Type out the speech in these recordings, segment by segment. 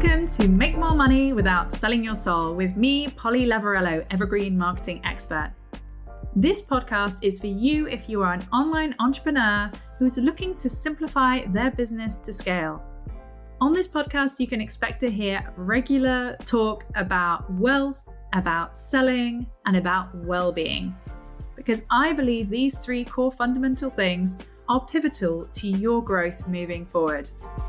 Welcome to Make More Money Without Selling Your Soul with me, Polly Lavarello, Evergreen Marketing Expert. This podcast is for you if you are an online entrepreneur who's looking to simplify their business to scale. On this podcast, you can expect to hear regular talk about wealth, about selling, and about well-being. Because I believe these three core fundamental things are pivotal to your growth moving forward.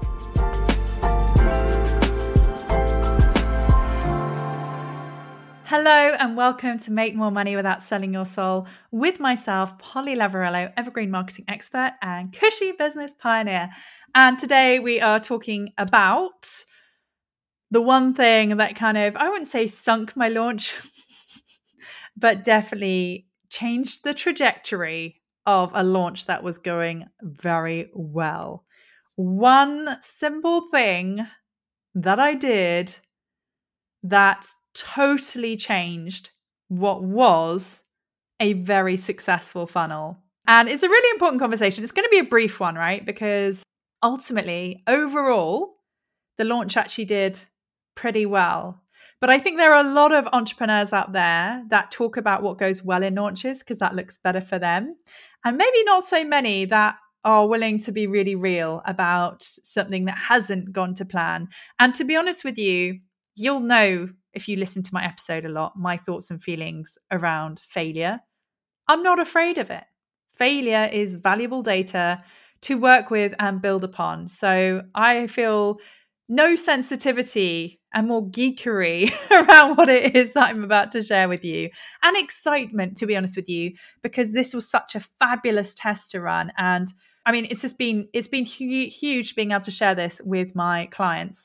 Hello and welcome to Make More Money Without Selling Your Soul with myself, Polly Lavarello, Evergreen Marketing Expert and Cushy Business Pioneer. And today we are talking about the one thing that I wouldn't say sunk my launch, but definitely changed the trajectory of a launch that was going very well. One simple thing that I did that totally changed what was a very successful funnel. And it's a really important conversation. It's going to be a brief one, right? Because ultimately, overall, the launch actually did pretty well. But I think there are a lot of entrepreneurs out there that talk about what goes well in launches because that looks better for them. And maybe not so many that are willing to be really real about something that hasn't gone to plan. And to be honest with you, you'll know if you listen to my episode a lot, my thoughts and feelings around failure. I'm not afraid of it. Failure is valuable data to work with and build upon. So I feel no sensitivity and more geekery around what it is that I'm about to share with you. And excitement, to be honest with you, because this was such a fabulous test to run. And I mean, it's been huge being able to share this with my clients.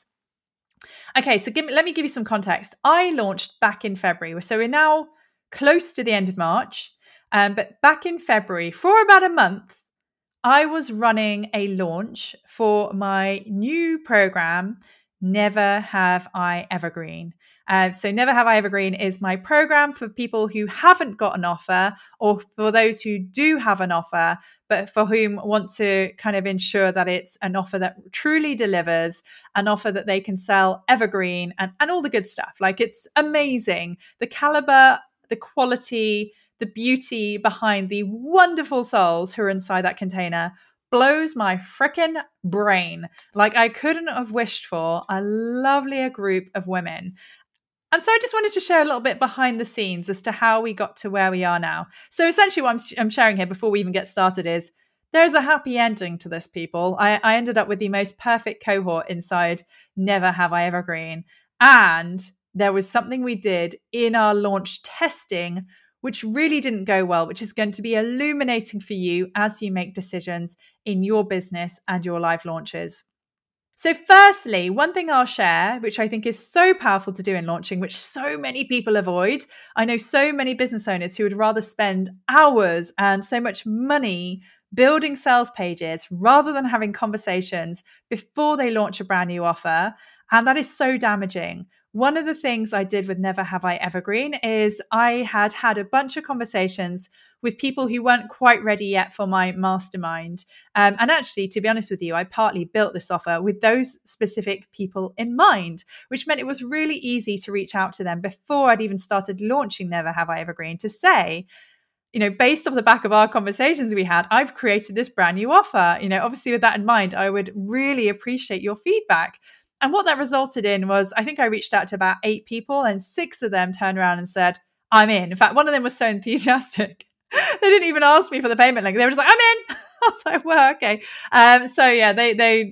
Okay, so let me give you some context. I launched back in February. So we're now close to the end of March. But back in February, for about a month, I was running a launch for my new program, Never Have I Evergreen. So Never Have I Evergreen is my program for people who haven't got an offer or for those who do have an offer, but for whom want to kind of ensure that it's an offer that truly delivers, an offer that they can sell evergreen and all the good stuff. Like, it's amazing. The caliber, the quality, the beauty behind the wonderful souls who are inside that container blows my frickin' brain. Like, I couldn't have wished for a lovelier group of women. And so I just wanted to share a little bit behind the scenes as to how we got to where we are now. So essentially what I'm sharing here before we even get started is there's a happy ending to this, people. I ended up with the most perfect cohort inside Never Have I Evergreen. And there was something we did in our launch testing which really didn't go well, which is going to be illuminating for you as you make decisions in your business and your live launches. So firstly, one thing I'll share, which I think is so powerful to do in launching, which so many people avoid. I know so many business owners who would rather spend hours and so much money building sales pages rather than having conversations before they launch a brand new offer. And that is so damaging. One of the things I did with Never Have I Evergreen is I had a bunch of conversations with people who weren't quite ready yet for my mastermind. And actually, to be honest with you, I partly built this offer with those specific people in mind, which meant it was really easy to reach out to them before I'd even started launching Never Have I Evergreen to say, you know, based off the back of our conversations we had, I've created this brand new offer. You know, obviously with that in mind, I would really appreciate your feedback. And what that resulted in was, I think I reached out to about 8 people and 6 of them turned around and said, I'm in. In fact, one of them was so enthusiastic. They didn't even ask me for the payment link. They were just like, I'm in. I was like, well, okay. So yeah, they they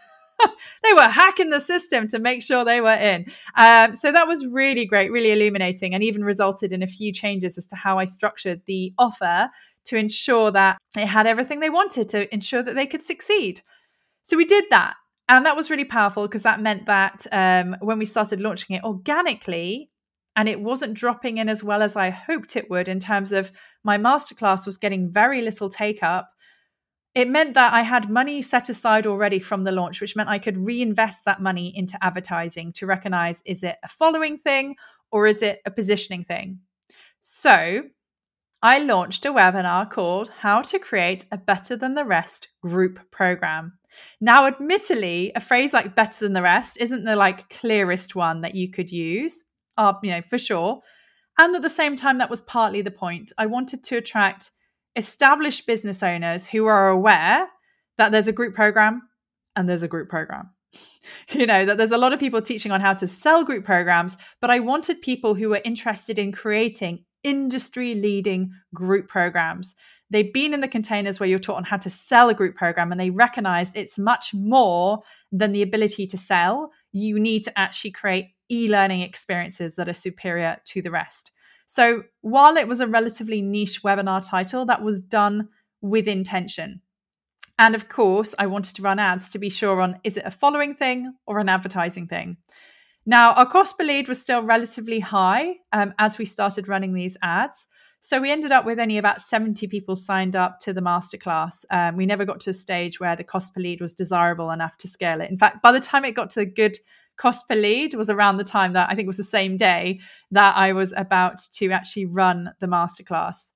were hacking the system to make sure they were in. So that was really great, really illuminating, and even resulted in a few changes as to how I structured the offer to ensure that it had everything they wanted to ensure that they could succeed. So we did that. And that was really powerful because that meant that when we started launching it organically, and it wasn't dropping in as well as I hoped it would in terms of my masterclass was getting very little take up, it meant that I had money set aside already from the launch, which meant I could reinvest that money into advertising to recognize, is it a following thing or is it a positioning thing? So I launched a webinar called How to Create a Better Than the Rest Group Program. Now, admittedly, a phrase like better than the rest isn't the clearest one that you could use, for sure. And at the same time, that was partly the point. I wanted to attract established business owners who are aware that there's a group program and there's a group program. That there's a lot of people teaching on how to sell group programs, but I wanted people who were interested in creating industry leading group programs. They've been in the containers where you're taught on how to sell a group program, and they recognize it's much more than the ability to sell. You need to actually create e-learning experiences that are superior to the rest. So while it was a relatively niche webinar title, that was done with intention. And of course, I wanted to run ads to be sure on, is it a following thing or an advertising thing? Now, our cost per lead was still relatively high as we started running these ads. So we ended up with only about 70 people signed up to the masterclass. We never got to a stage where the cost per lead was desirable enough to scale it. In fact, by the time it got to a good cost per lead was around the time that I think it was the same day that I was about to actually run the masterclass.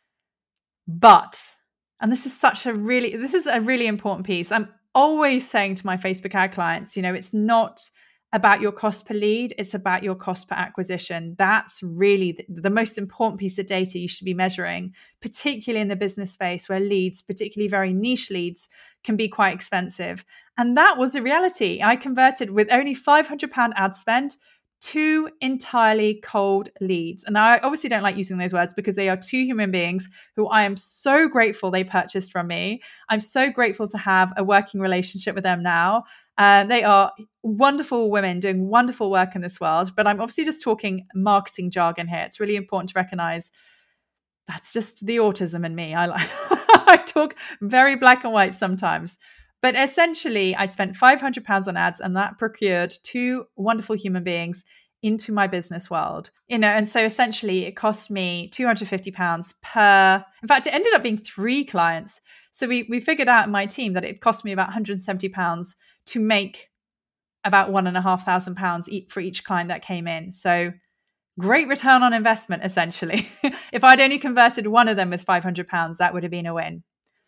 But, and this is a really important piece. I'm always saying to my Facebook ad clients, it's not about your cost per lead, it's about your cost per acquisition. That's really the most important piece of data you should be measuring, particularly in the business space where leads, particularly very niche leads, can be quite expensive. And that was a reality. I converted with only £500 ad spend 2 entirely cold leads. And I obviously don't like using those words because they are 2 human beings who I am so grateful they purchased from me. I'm so grateful to have a working relationship with them now. They are wonderful women doing wonderful work in this world, but I'm obviously just talking marketing jargon here. It's really important to recognize that's just the autism in me. I talk very black and white sometimes. But essentially, I spent £500 on ads, and that procured 2 wonderful human beings into my business world. And so essentially it cost me £250 per, in fact, it ended up being 3 clients. So we figured out in my team that it cost me about £170 to make about £1,500 for each client that came in. So great return on investment, essentially. If I'd only converted one of them with £500, that would have been a win.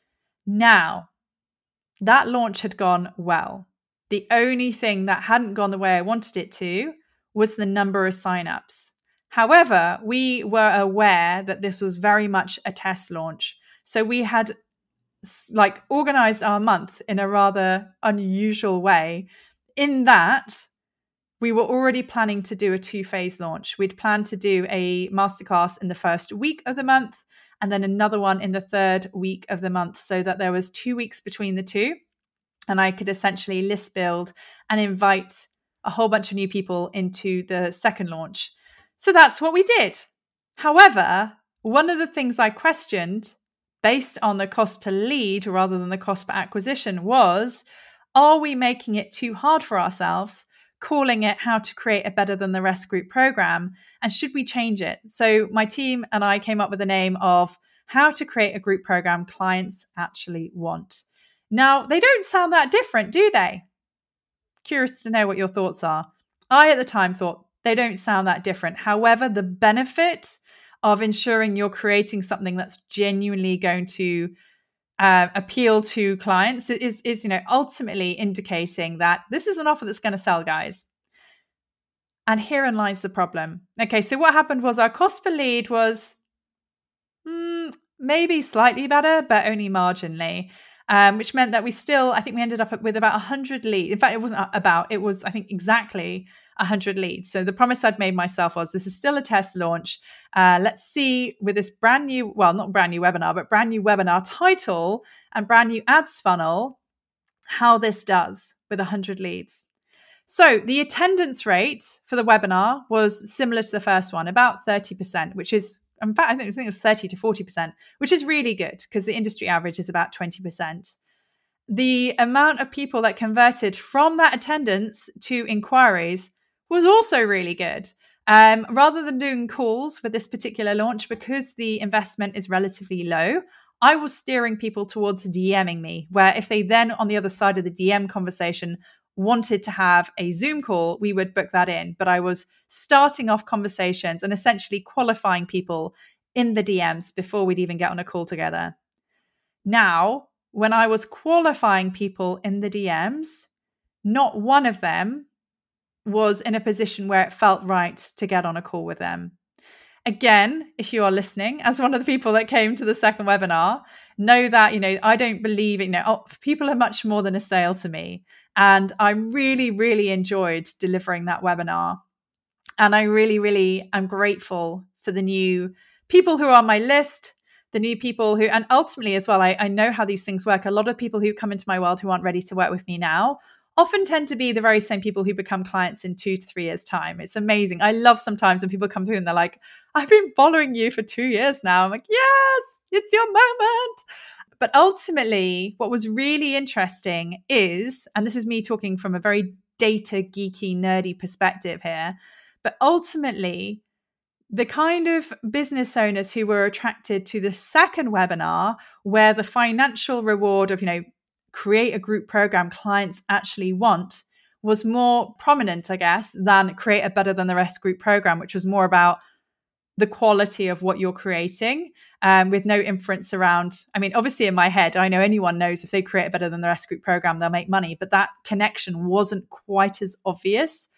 Now, that launch had gone well. The only thing that hadn't gone the way I wanted it to was the number of signups. However, we were aware that this was very much a test launch. So we had organized our month in a rather unusual way, in that we were already planning to do a 2-phase launch. We'd planned to do a masterclass in the first week of the month and then another one in the third week of the month, so that there was 2 weeks between the two. And I could essentially list build and invite a whole bunch of new people into the second launch. So that's what we did. However, one of the things I questioned based on the cost per lead rather than the cost per acquisition was, are we making it too hard for ourselves, calling it How to Create a Better Than the Rest Group Program? And should we change it? So my team and I came up with the name of How to Create a Group Program Clients Actually Want. Now, they don't sound that different, do they? Curious to know what your thoughts are. I, at the time, thought they don't sound that different. However, the benefit of ensuring you're creating something that's genuinely going to appeal to clients is ultimately indicating that this is an offer that's going to sell, guys. And herein lies the problem. Okay, so what happened was our cost per lead was maybe slightly better, but only marginally. Which meant that I think we ended up with about 100 leads. In fact, it wasn't about, it was, I think, exactly 100 leads. So the promise I'd made myself was, this is still a test launch. Let's see with this brand new webinar title and brand new ads funnel, how this does with 100 leads. So the attendance rate for the webinar was similar to the first one, about 30%, which is, in fact, I think it was 30 to 40%, which is really good because the industry average is about 20%. The amount of people that converted from that attendance to inquiries was also really good. Rather than doing calls for this particular launch, because the investment is relatively low, I was steering people towards DMing me, where if they then on the other side of the DM conversation wanted to have a Zoom call, we would book that in. But I was starting off conversations and essentially qualifying people in the DMs before we'd even get on a call together. Now, when I was qualifying people in the DMs, not one of them was in a position where it felt right to get on a call with them. Again, if you are listening, as one of the people that came to the second webinar, know that, I don't believe it. People are much more than a sale to me. And I really, really enjoyed delivering that webinar. And I really, really am grateful for the new people who are on my list, the new people who, and ultimately as well, I know how these things work. A lot of people who come into my world who aren't ready to work with me now often tend to be the very same people who become clients in 2 to 3 years' time. It's amazing. I love sometimes when people come through and they're like, I've been following you for 2 years now. I'm like, yes, it's your moment. But ultimately, what was really interesting is, and this is me talking from a very data geeky, nerdy perspective here, but ultimately, the kind of business owners who were attracted to the second webinar, where the financial reward of, create a group program clients actually want, was more prominent, I guess, than create a better than the rest group program, which was more about the quality of what you're creating, with no inference around. I mean, obviously in my head, I know anyone knows if they create a better than the rest group program, they'll make money, but that connection wasn't quite as obvious.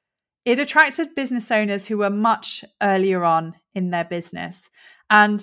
It attracted business owners who were much earlier on in their business. And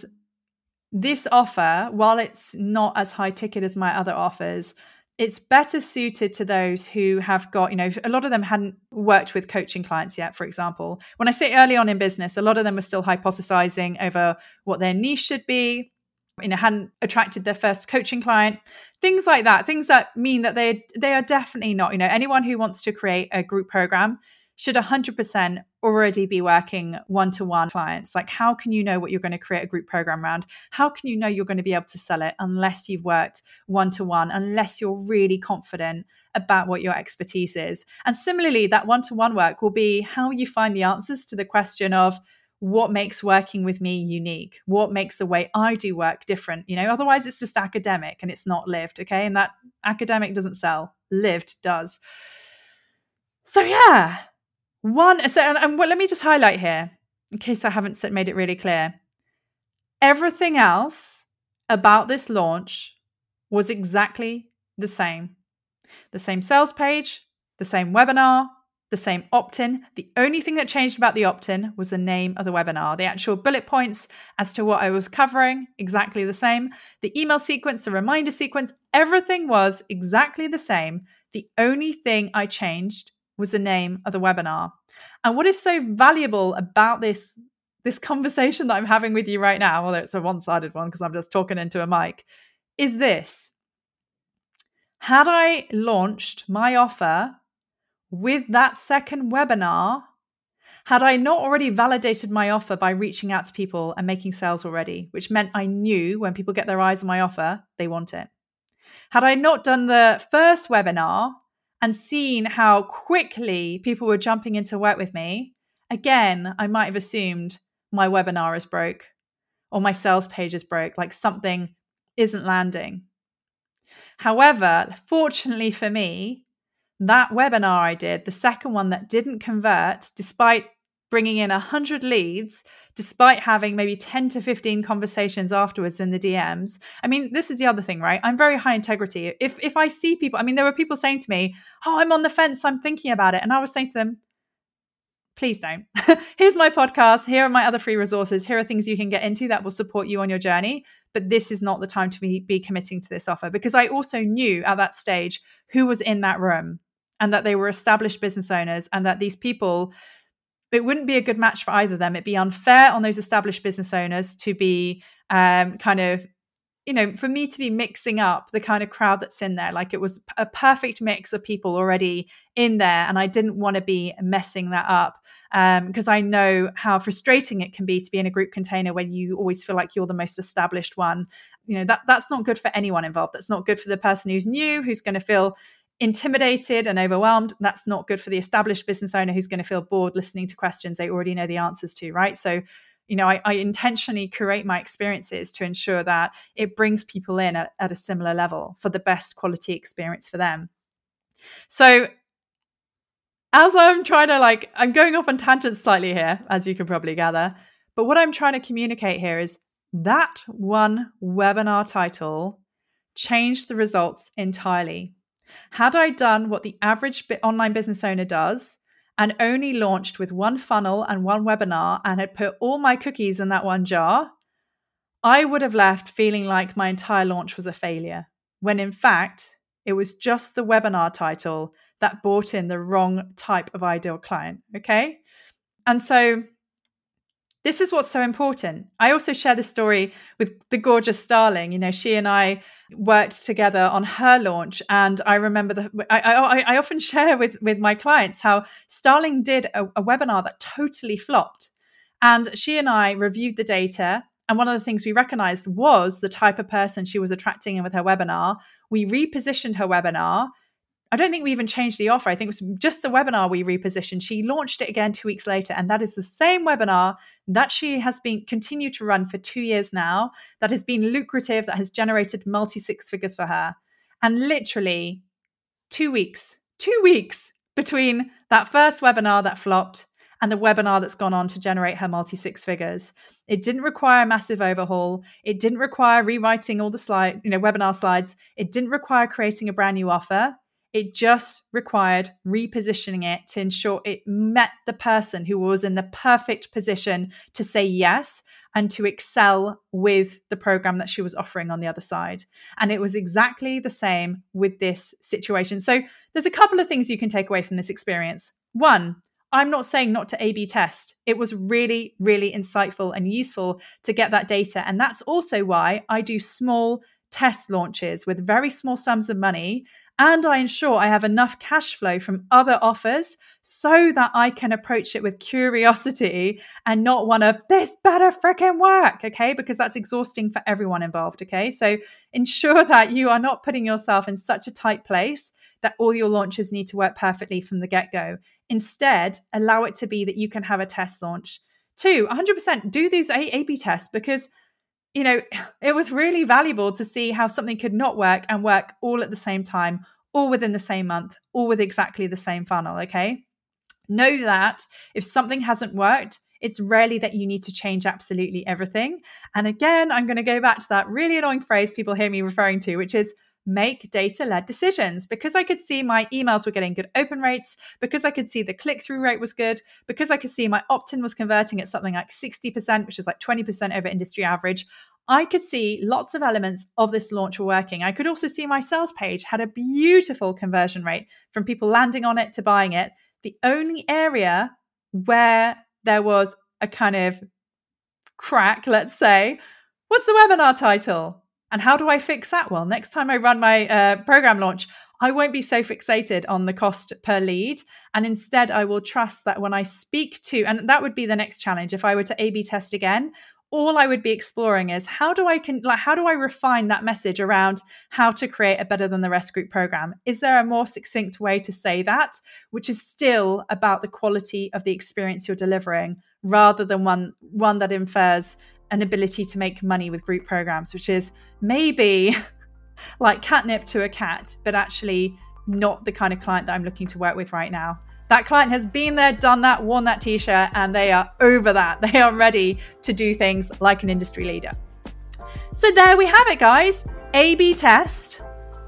this offer, while it's not as high ticket as my other offers, it's better suited to those who have got, a lot of them hadn't worked with coaching clients yet, for example. When I say early on in business, a lot of them are still hypothesizing over what their niche should be, hadn't attracted their first coaching client, things like that, things that mean that they are definitely not, anyone who wants to create a group program should 100% already be working one-to-one clients. Like, how can you know what you're going to create a group program around? How can you know you're going to be able to sell it unless you've worked one-to-one, unless you're really confident about what your expertise is? And similarly, that one-to-one work will be how you find the answers to the question of what makes working with me unique? What makes the way I do work different? Otherwise it's just academic and it's not lived. Okay. And that academic doesn't sell, lived does. So yeah. Let me just highlight here, in case I haven't made it really clear. Everything else about this launch was exactly the same. The same sales page, the same webinar, the same opt-in. The only thing that changed about the opt-in was the name of the webinar. The actual bullet points as to what I was covering, exactly the same. The email sequence, the reminder sequence, everything was exactly the same. The only thing I changed was the name of the webinar. And what is so valuable about this conversation that I'm having with you right now, although it's a one-sided one because I'm just talking into a mic, is this. Had I launched my offer with that second webinar, had I not already validated my offer by reaching out to people and making sales already, which meant I knew when people get their eyes on my offer, they want it. Had I not done the first webinar and seen how quickly people were jumping in to work with me, again, I might have assumed my webinar is broke or my sales page is broke, like something isn't landing. However, fortunately for me, that webinar I did, the second one that didn't convert, despite bringing in 100 leads, despite having maybe 10 to 15 conversations afterwards in the DMs. I mean, this is the other thing, right? I'm very high integrity. If I see people, there were people saying to me, oh, I'm on the fence, I'm thinking about it. And I was saying to them, please don't. Here's my podcast. Here are my other free resources. Here are things you can get into that will support you on your journey. But this is not the time to be committing to this offer, because I also knew at that stage who was in that room and that they were established business owners, and that these people, it wouldn't be a good match for either of them. It'd be unfair on those established business owners to be for me to be mixing up the kind of crowd that's in there. Like, it was a perfect mix of people already in there. And I didn't want to be messing that up, because I know how frustrating it can be to be in a group container when you always feel like you're the most established one. That's not good for anyone involved. That's not good for the person who's new, who's going to feel intimidated and overwhelmed. That's not good for the established business owner who's going to feel bored listening to questions they already know the answers to, right? So, I intentionally curate my experiences to ensure that it brings people in at a similar level for the best quality experience for them. So as I'm trying to I'm going off on tangents slightly here, as you can probably gather, But what I'm trying to communicate here is that one webinar title changed the results entirely. Had I done what the average online business owner does and only launched with one funnel and one webinar and had put all my cookies in that one jar, I would have left feeling like my entire launch was a failure, when in fact, it was just the webinar title that brought in the wrong type of ideal client, okay? And so this is what's so important. I also share this story with the gorgeous Starling. You know, she and I worked together on her launch. And I remember I often share with my clients how Starling did a webinar that totally flopped. And she and I reviewed the data. And one of the things we recognized was the type of person she was attracting in with her webinar. We repositioned her webinar. I don't think we even changed the offer. I think it was just the webinar we repositioned. She launched it again 2 weeks later. And that is the same webinar that she has been continued to run for 2 years now, that has been lucrative, that has generated multi-six figures for her. And literally 2 weeks between that first webinar that flopped and the webinar that's gone on to generate her multi-six figures. It didn't require a massive overhaul. It didn't require rewriting all the webinar slides. It didn't require creating a brand new offer. It just required repositioning it to ensure it met the person who was in the perfect position to say yes and to excel with the program that she was offering on the other side. And it was exactly the same with this situation. So there's a couple of things you can take away from this experience. One, I'm not saying not to A/B test. It was really, really insightful and useful to get that data. And that's also why I do small test launches with very small sums of money. And I ensure I have enough cash flow from other offers so that I can approach it with curiosity and not one of this better freaking work, okay? Because that's exhausting for everyone involved, okay? So ensure that you are not putting yourself in such a tight place that all your launches need to work perfectly from the get-go. Instead, allow it to be that you can have a test launch. 2, 100% do these A/B tests because you know, it was really valuable to see how something could not work and work all at the same time, all within the same month, all with exactly the same funnel, okay? Know that if something hasn't worked, it's rarely that you need to change absolutely everything. And again, I'm going to go back to that really annoying phrase people hear me referring to, which is make data-led decisions. Because I could see my emails were getting good open rates, because I could see the click-through rate was good, because I could see my opt-in was converting at something like 60%, which is like 20% over industry average. I could see lots of elements of this launch were working. I could also see my sales page had a beautiful conversion rate from people landing on it to buying it. The only area where there was a kind of crack, let's say, was the webinar title. And how do I fix that? Well, next time I run my program launch, I won't be so fixated on the cost per lead. And instead, I will trust that when I speak to, and that would be the next challenge. If I were to A/B test again, all I would be exploring is how do I refine that message around how to create a better than the rest group program? Is there a more succinct way to say that, which is still about the quality of the experience you're delivering, rather than one that infers an ability to make money with group programs, which is maybe like catnip to a cat, but actually not the kind of client that I'm looking to work with right now. That client has been there, done that, worn that t-shirt, and they are over that. They are ready to do things like an industry leader. So there we have it, guys. A/B test.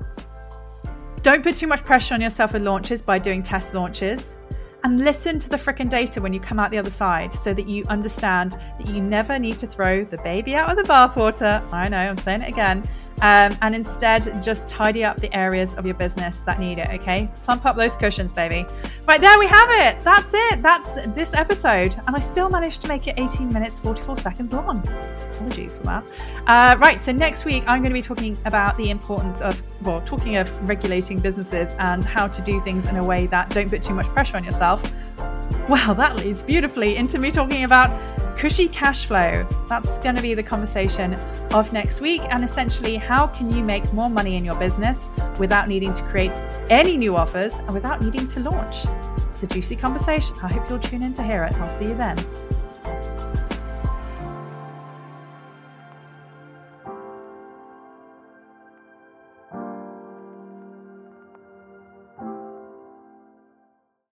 Don't put too much pressure on yourself with launches by doing test launches. And listen to the frickin' data when you come out the other side so that you understand that you never need to throw the baby out of the bathwater. I know, I'm saying it again. And instead, just tidy up the areas of your business that need it, okay? Plump up those cushions, baby. Right, there we have it. That's it. That's this episode. And I still managed to make it 18 minutes, 44 seconds long. Apologies for that. Right, so next week, I'm going to be talking about the importance of, talking of regulating businesses and how to do things in a way that don't put too much pressure on yourself. Well, that leads beautifully into me talking about cushy cash flow. That's going to be the conversation of next week. And essentially, how can you make more money in your business without needing to create any new offers and without needing to launch? It's a juicy conversation. I hope you'll tune in to hear it. I'll see you then.